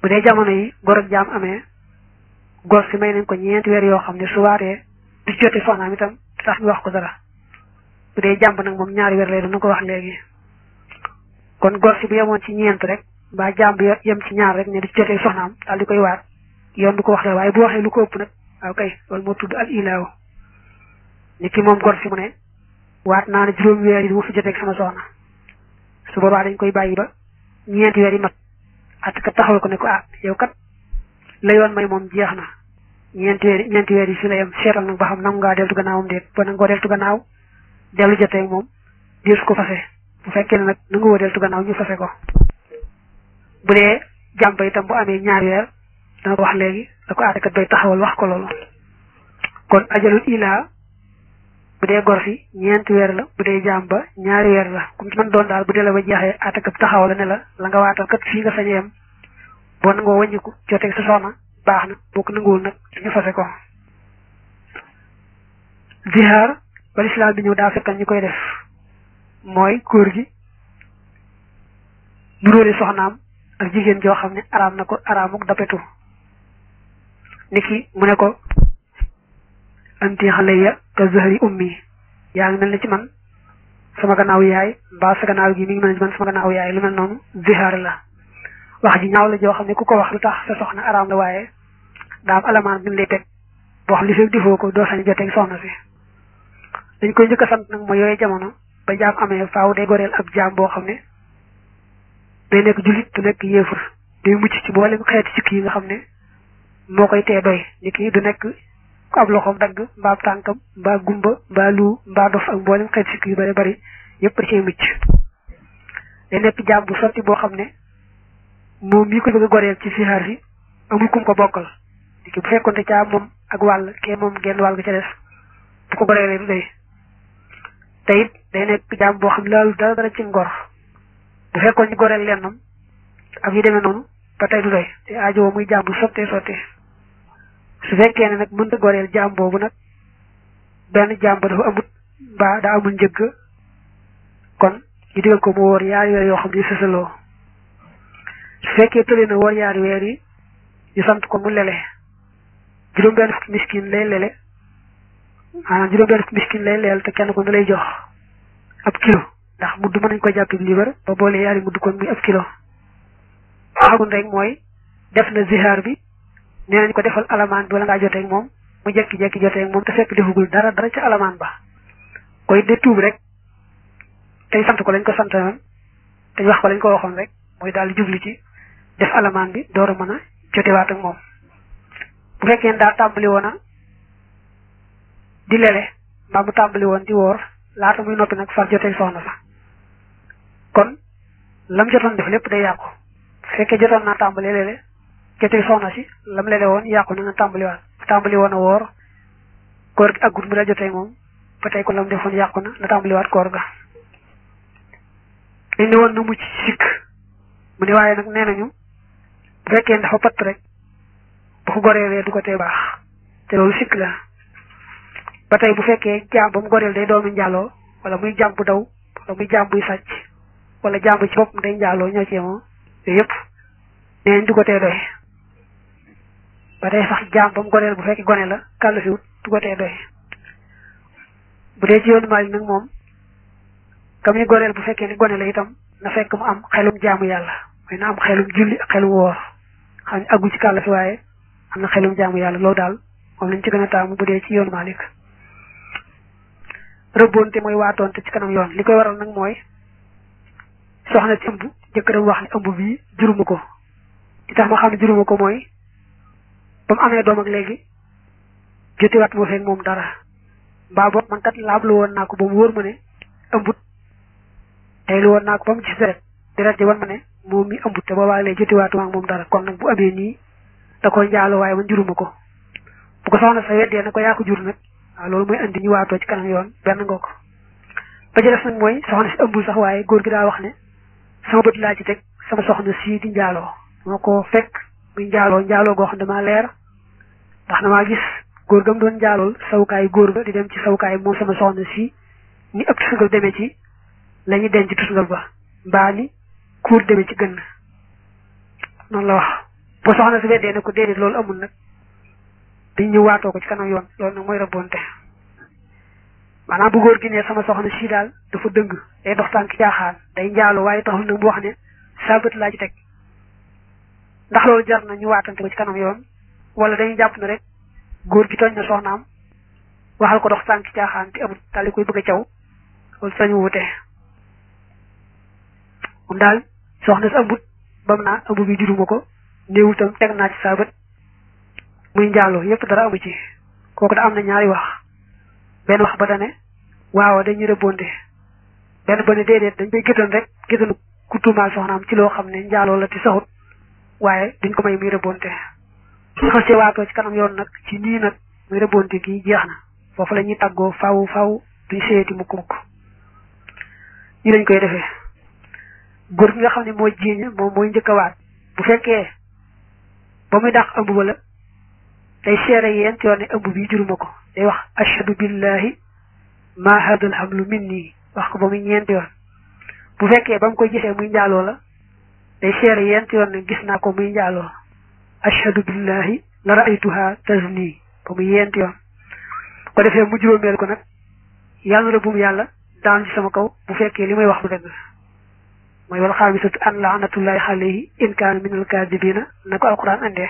bu dee jamono yi gor ak jaam amee gor si may nañ ko ñeenti weer yoo xam ne su waatee du jote soxnaam itam tax ñu wax ko dara bu dee jàmb nag moom ñaari weer lay doon na ko wax léegi kon gor si bu yemoon ci ñeent rek mbaa jàmb yem ci ñaar rek ne du jotee soxnaam daal di koy waat yoon du ko wax dara waaye bu waxee lu ko ëpp nag waaw kay loolu moo tudd al ilaaw ni ki moom gor si mu ne waat naa ne juróomi weer yi du ma fi joteeg sama soxna su boobaa dañ koy bàyyi ba ñeenti weer yi mat at kat taxawal ko ne ko yow kat la yoon may moom jeex na ñeenti weer yi fi la yem seetal nag ba xam nam ngaa deltu gannaawam déet ba nangoo deltu gannaaw dellu joteeg moom diir su ko fase bu fekkee ne nag nangu woo deltu gannaaw ñu fase ko bu dee jàmba itam bu amee ñaari weer dana ko wax léegi da ko kat bay taxawal wax ko loolu kon ajalul ilaa bu dee gor si ñeenti weer la bu dee jàmba ñaari weer la comme ci man doon daal bu dee la ba jeexee kat taxawal la ne la nga waatal kat fii nga sañ yem boo nangoo wàññiku joteeg sa soxna baax na boo ko nanguwul nag ñu fase ko zihaar ba lislaam bi ñëw daa fekkan ñu koy def mooy góor gi nuróole soxnaam ak jigéen joo xam ne araam na ko araamuk dapetu niki mu ne ko anti xaleya ka zahri ummi yaa ngi mel ne ci man sama gannaaw yaay mbaa sa gannaaw gi mi ngi mel ne ci man sama gannaaw yaay lu mel noonu zihaar la wax ji ñaaw la joo xam ne ku ko wax lu tax sa soxna araam la waaye daa am alamaan bi ñu lay teg boo xam li fekk defoo ko doo sañ joteeg soxna si dañ koy njëkk a sant nag mooy yooyu jamono ba jaam amee faaw day goreel ab jaam boo xam ne day nekk jullit du nekk yéefur day mucc ci mboolem xeeti sikki yi nga xam ne moo koy tee doy ni kii du nekk ku ab loxoom dagg mbaa tànkam mbaa gumba mbaa lu mbaa dof ak mboolem xeeti sikki yu bari bari yépp da cee mucc day nekk jaam bu sotti boo xam ne moom mii ko bëgg a goreel ci sihaar si amul kum ko bokkal ni ki bu fekkonte caa moom ak wàll kee moom genn wàll ga ca des bu ko goreelee du doy te it day nekk jaam boo xam laalu dara ci ngor bu fekkoon ñu goreel lennam ak yu demee noonu ba tey du doy te aajo muy jaam bu sottee su fekkee ne nag mënta goreel jaam boobu nag benn jaam ba dafa amut mbaa daa amul njëgg kon ñu digal ko mu wóor yaari weer yoo xam ne sësaloo su fekkee tëlee na wóor yaari weer yi ñu sant ko mu lele juróom-benn fukki miskin lay lele maanaam juróom-benn fukki miskin lay leel te kenn ko ne lay jox ab kilo ndax mudd mën nañ ko jàpp liibar ba boole yaari mudd kon muy ab kilo xagun rek mooy def na zihaar bi nee nañ ko defal alamaan bi wala ngaa joteeg moom mu jekki-jekki joteeg moom te fekk defugul dara ca alamaan ba koy de tuub rek tey sant ko lañ ko santoon te wax ko lañ ko waxoon rek mooy daal di jublu ci def alamaan bi door a mën a jotewaat ak moom bu fekkee daa tàmbali woon a di lele mbaa mu tàmbali woon di woor laata muy noppi nag far joteeg soxna sa kon lam jotoon def lépp day yàqu bu fekkee jotoon naa tàmbali lele joteeg soxna si lam lele woon yàqu na nga tàmbali woon a woor koor gi aggut mu la joteeg moom ba tey ko lam defoon yàqu na la tàmbaliwaat koor ga dañ ne woon na mucc sikk mu ne waaye nag nee nañu bu fekkee dafa patt rek bu ko goreelee du ko tee baax te loolu sikk la ba tey bu fekkee jaam ba mu goreel day doomi njaaloo wala muy jaam bu daw wala muy jaam buy sàcc wala jaam bu ci boppam day njaaloo ñoo ci yemoo yooyu yëpp nee nañ du ko tee doy ba tey sax jaam ba mu goreel bu fekkee gone la kàll fiwut du ko tee doy bu dee ci yoonu Maalik nag moom kam ni goreel bu fekkee ni gone la itam na fekk mu am xelum jaamu yàlla mooy na am xelum julli ak xelum woor xam ne aggu ci kàll fi waaye am na xelum jaamu yàlla loolu daal moom lañ ci gën a taamu bu dee ci yoonu Maalik rëbboonte mooy waatoonte ci kanam yoon li koy waral nag mooy soxna ci ëmb jëkkëram wax ne ëmb bii juruma ko di tax ma xam ne juruma ko mooy ba mu amee doom ak léegi jotiwaat moo feeg moom dara mbaa boog man kat laablu woon naa ko ba mu wóor ma ne ëmbut tey lu woon naa ko ba mu gis deret ji wan ma ne moom mi ëmbut te boobaa lay jotiwaatu ak moom dara kon nag bu amee nii da koy njaaloo waaye man juruma ko bu ko soxna sa weddee na ko yaa ko jur nag waaw loolu mooy andi ñu waatoo ci kanam yoon benn nga ko ba ci des nag mooy soxna si ëmbul sax waaye góor gi daa wax ne sama bët laa ci teg sama soxna sii di njaaloo moo ko fekk muy njaaloo goo xam damaa leer ndax damaa gis góor gam doon njaalool sawukaayu góor ga di dem ci sawukaay moom sama soxna sii ni ëpp tusngal demee ci la ñuy denc tusngal ba mbaa ni kuur demee ci gën noonu la wax bu soxna si weddee ne ko déedéet loolu amul nag dañ ñëw waatoo ko ci kanam yoon loolu nag mooy rëbbonte maanaam bu góor gi ne sama soxna si daal dafa dëng day dox tànk caaxaan day njaaloo waaye taxul nag mu wax ne saa bët laa ci teg ndax loolu jar na ñu waatante ko ci kanam yoon wala dañuy jàpp ne rek góor gi tooñ na soxnaam waxal ko dox tànk caaxaan te amul daal di koy bëgg a caw loolu sañu wute moom daal soxna si ëmbut bam naa ëmb bi juruma ko néewul tam teg naa ci saa bët muy njaaloo yépp dara amu ci kooku da am na ñaari wax benn wax ba dane waaw dañuy rëbbonte benn ba ne déedéet dañ koy géttan rek géttanu ku tuumaal soxnaam ci loo xam ne njaaloo la ti saxut waaye duñ ko may muy rëbbonte su xasee waatoo ci kanam yoon nag ci nii nag muy rëbbonte gi jeex na foofu la ñuy tàggoo faw duñ seeti mukk ñi lañ koy defee góor gi nga xam ne mooy jiiñ moom mooy njëkk a waat bu fekkee ba muy dàq ëmb ba la day seere yéen yoon ne ëmb bi juruma ko day wax ashhadu billahi ma hadal hamlu minni wax ko ba muy ñeenti yoon bu fekkee ba mu koy gisee muy njaaloo la day seere yéen yoon ne gis naa ko muy njaaloo ashhadu billahi la ra'aytuha tazni ba muy yéenti yoon ko defee mu juróomeel ko nag yàlla na bum yàlla daan ci sama kaw bu fekkee li may wax du dëgg mooy wal xaamisatu an laanatullahi alayhi in kaana min al kaadibina na ko alquran andee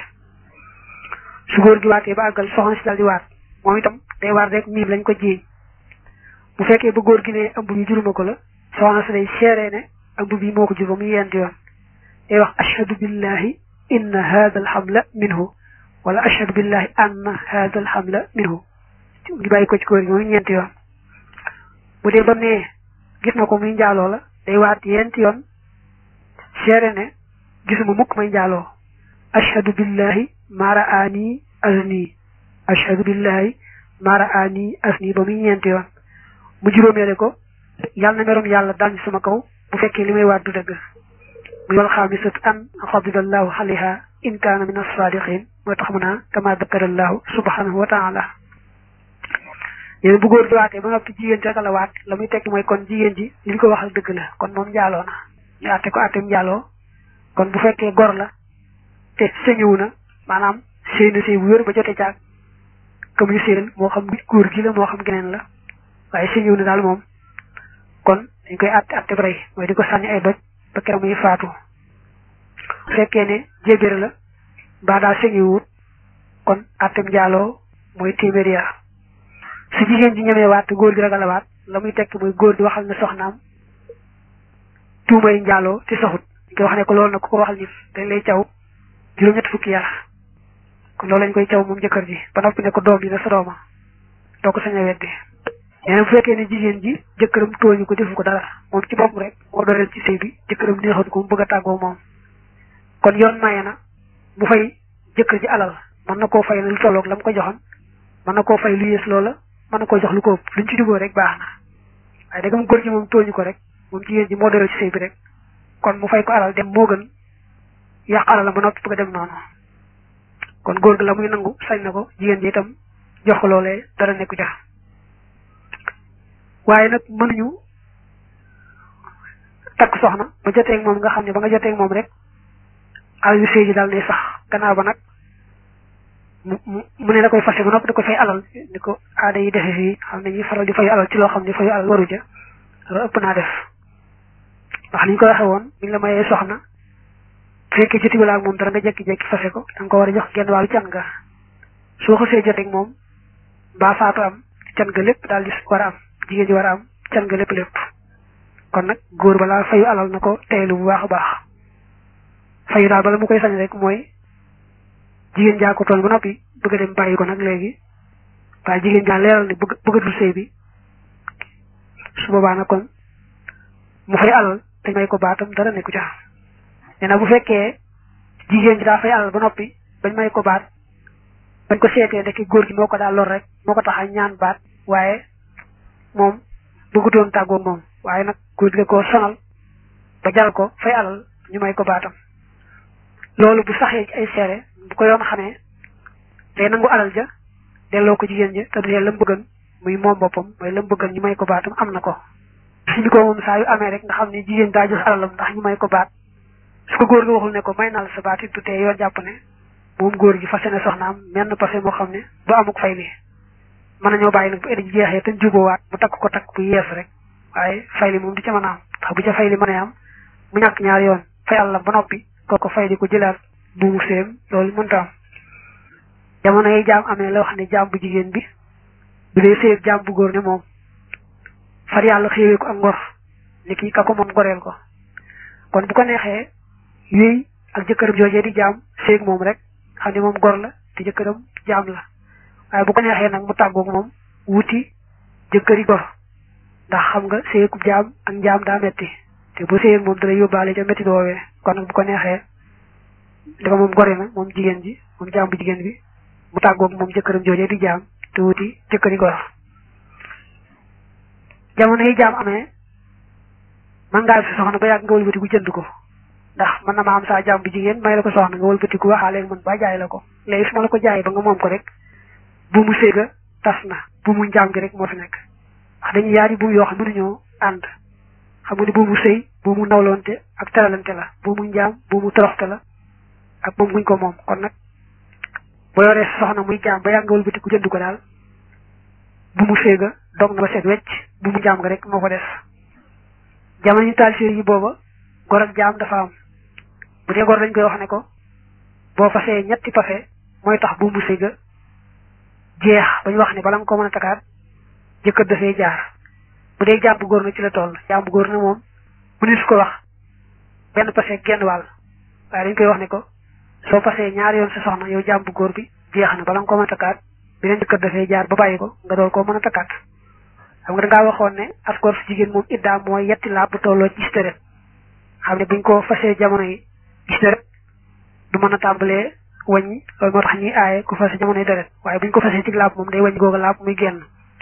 su góor gi waatee ba àggal soxna si daal di waat moom itam day waat rek miim lañ ko jiiñ bu fekkee ba góor gi ne ëmb bi juruma ko la soxna si day seere ne ëmb bi moo ko jur ba muy yent yoon day wax ashhadu billahi inna hadha al hamla minhu wala ashhadu billahi anna hadha al hamla minhu ngi bàyyi ko ci góor gi muy ñeenti yoon bu dee ba nee gis na ko muy njaaloo la day waat yent yoon seere ne gisuma mukk may njaaloo ashhadu billahi ma ra'ani azni ashhadu billahi ma ra'ani azni ba muy ñeenti yoon mu juróomeele ko yàlla na merom yàlla dal ci sama kaw bu fekkee li may waat du dëgg muy wal xaamisat an xadidallahu alayha in kaana min as-sadiqin moo tax mu naa kama dakarallahu subhanahu wa taala yéen bu góor di waatee ba noppi jigéen ci rek la waat la muy tekki mooy kon jigéen ji li ñu ko waxal dëgg la kon moom njaaloo na ñu àtte ko àtteem njaaloo kon bu fekkee gor la te sëñëwu na maanaam sëy na sëy bu wér ba jote caag comme ñu séeral moo xam góor gi la moo xam geneen la waaye sëñëwu na daal moom kon dañ koy àtte ba rey mooy di ko sànni ay doj ba keroog muy faatu bu fekkee ne jébéer la mbaa daal sëñëwut kon àtteem njaaloo mooy téeméeri yar su jigéen ji ñemee waat góor gi ragal a waat la muy tekki mooy góor gi waxal na soxnaam tuumay njaaloo te saxut ñu koy wax ne ko loolu nag ku ko waxal nit dañ lay caw juróom-ñett fukki yar kon loolu lañ koy caw moom jëkkër ji ba noppi ne ko doom ji na sa dooma doo ko sañ a weddi nee na bu fekkee ne jigéen ji jëkkëram tooñu ko defu ko dara moom ci bopp rek moo doreel ci sëy bi jëkkëram neexatu ko mu bëgg a tàggoo moom kon yoon maye na bu fay jëkkër ji alal mën na koo fay lu tolloog la mu ko joxoon mën na koo fay lu yées loola mën na koo jox lu ko ëpp luñ ci duggoo rek baax na waaye dagam góor ji moom tooñu ko rek moom jigéen ji moo doreel ci sëy bi rek kon mu fay ko alal dem moo gën yàq alal la ba noppi bëgg a dem noonu kon góor gi la muy nangu sañ na ko jigéen ji itam jox ko loolee dara nekku jax waaye nag mënuñu takk soxna ba joteeg moom nga xam ne ba nga joteeg moom rek alal yu sëy ji daal ne sax gannaaw ba nag mu ne da koy fase ba noppi da koy fay alal ni ko aada yi defe fii xam ne ñuy faral di fay alal ci loo xam ne fayu alal waru ja loolu ëpp naa def ndax niñ ko waxee woon mi ngi la mayee soxna bu fekkee ci tigalaa ak moom dara nga jekki-jekki fase ko da nga ko war a jox genn wàllu can nga soo xasee joteeg moom mbaa faatu am can nga lépp daal di war a am jigéen ji war a am can nga lépp kon nag góor balaa fayu alal na ko teylu bu baax a baax fayu daal bala mu koy sañ rek mooy jigéen jaa ko tooñ ba noppi bëgg a dem bàyyi ko nag léegi waaye jigéen jaa leeral ne bëggatul sëy bi su boobaa nag kon mu fay alal te may ko baatam dara nekku ca nee na bu fekkee jigéen ji daa fay alal ba noppi bañ may ko baat bañ ko seetee ndekki góor gi moo ko daal lor rek moo ko tax a ñaan baat waaye moom bëggutoon tàggoo moom waaye nag góor gi ko sonal ba jal ko fay alal ñu may ko baatam loolu bu saxee ci ay seere bu ko yoon xamee day nangu alal ja delloo ko jigéen ja te du lam bëggan muy moom boppam mooy lam bëggan ñu may ko baatam am na ko ñu ko moom saa yu amee rek nga xam ne jigéen daa jox alalam ndax ñu may ko baat su ko góor gi waxul ne ko may naa la sa baat it du tee yoon jàpp ne moom góor gi fase ne soxnaam menn passé moo xam ne du amuk fay li mën nañoo bàyyi nag bu ëllëg jeexee te jubóowaat mu takk ko takk bu yees rek waaye fay li moom du ca mën a am ndax bu ca fay li mën a am mu ñàkk ñaari yoon fay àlla ba noppi kooko fay li ko jëlaat bu mu séem loolu mënta am jamono yi jaam amee la wax ne jaam bu jigéen bi bu dee séeg jaam bu góor ne moom far yàlla xéewee ko ak ngor ni kii ka ko moom goreel ko kon bu ko neexee yooyu ak jëkkëram joojee di jaam séeg moom rek xam ne moom gor la te jëkkëram jaam la waaye bu ko neexee nag mu tàggoog moom wuti jëkkëri gor ndax xam nga séegub jaam ak njaam daa metti te bu séeg moom dana yóbbaale ca metti doowee kon nag bu ko neexee dafa moom gore na moom jigéen ji moom jaam bu jigéen bi mu tàggoog moom jëkkëram joojee di jaam te wuti jëkkëri gor jamono yi jaam amee man ngaa fi soxna ba yàgg nga wëlbatiku jënd ko ndax mën na ma am saa jaam bu jigéen may la ko soxna nga wëlbatiku waxaale man ba jaay la ko léegi su ma la ko jaayee ba nga moom ko rek bu mu séega tas na bu mu njaam gi rek moo fi nekk wax dañuy yaari bu yoo xam ne mënuñoo ànd xam nga ni bu mu sëy bu mu nawlonte ak teralante la bu mu njaam bu mu toroxte la ak moom guñ ko moom kon nag boo yoree soxna muy jaam ba yàgg nga wëlbatiku jënd ko daal bu mu séega dog na ba seet wecc bu mu jaam nga rek moo ko des jamono ñu taal yi booba gor ak jaam dafa am bu dee gor dañ koy wax ne ko boo fasee ñetti pase mooy tax bu mu séega jeex ba ñu wax ne bala nga ko mën a takaat jëkkër dafay jaar bu dee jaam bu góor na ci la toll jaam bu góor na moom mu ni su ko wax benn pase genn wàll waaye dañ koy wax ne ko soo pasee ñaari yoon sa soxna yow jaam bu góor bi jeex na bala nga ko mën a takkaat beneen jëkkër dafay jaar ba bàyyi ko nga dool koo mën a takkaat xam nga dangaa waxoon ne as góor su jigéen moom iddaa mooy yetti laab bu tolloo gis deret xam ne buñ ko fasee jamono yi gis deret du mën a tàmbalee wàññi loolu moo tax ñuy aaye ku fase jamono yi deret waaye buñ ko fasee ci laab moom day wàññi googa laab muy génn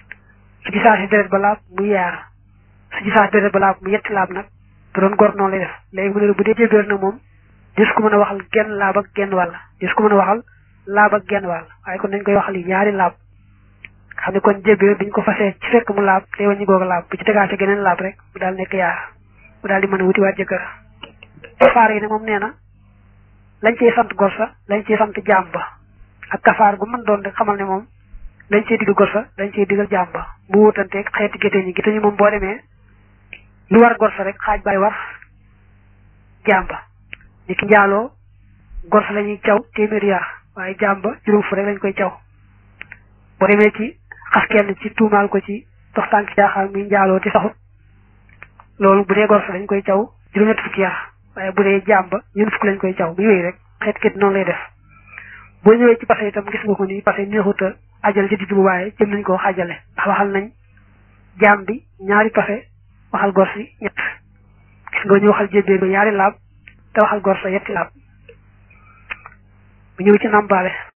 su gisaa si deret ba laab muy yaar su gisaa si deret ba laab mu yetti laab nag te doon góor noonu lay def léegi mu ne bu dee jébéer nag moom dis ko mën a waxal genn laab ak genn wàll dis ko mën a waxal laab ak genn wàll waaye kon dañ koy waxal yi ñaari laab xam ne kon jébéer biñ ko fasee ci fekk mu laab day wàññi googa laab bu ci tegaate geneen laab rek mu daal nekk yaar mu daal di mën a wuti waat jëkkër kafaar yi ne moom nee na lañ ciy sant gor sa lañ ciy sant jaam ba ak kafaar gu mën doon rek xamal ne moom lañ ciy digg gor sa lañ ciy diggal jaam ba bu wutanteeg xeeti gétte ñi moom boo demee lu war gor sa rek xaaj baay war jaam ba ni ki njaaloo gor sa la ñuy caw téeméeri yar waaye jaam ba juróom fu rek lañ koy caw boo demee ci xas kenn ci tuumaal ko ci dox tànk jaaxaal muy njaaloo te saxut loolu bu dee gor sa lañ koy caw juróom-ñett fukki yar waaye bu dee jaam ba ñun fukk lañ koy caw bu yooyu rek xeet ket noonu lay def boo ñëwee ci passé itam gis nga ko ni passé neexut a ajal ci digg bu waaye jëm nañ koo xaajale ndax waxal nañ jaam bi ñaari passé waxal gor si ñett gis nga ñu waxal jébbee ba ñaari laab te waxal gor sa yetti laab bu ñëw ci nambaale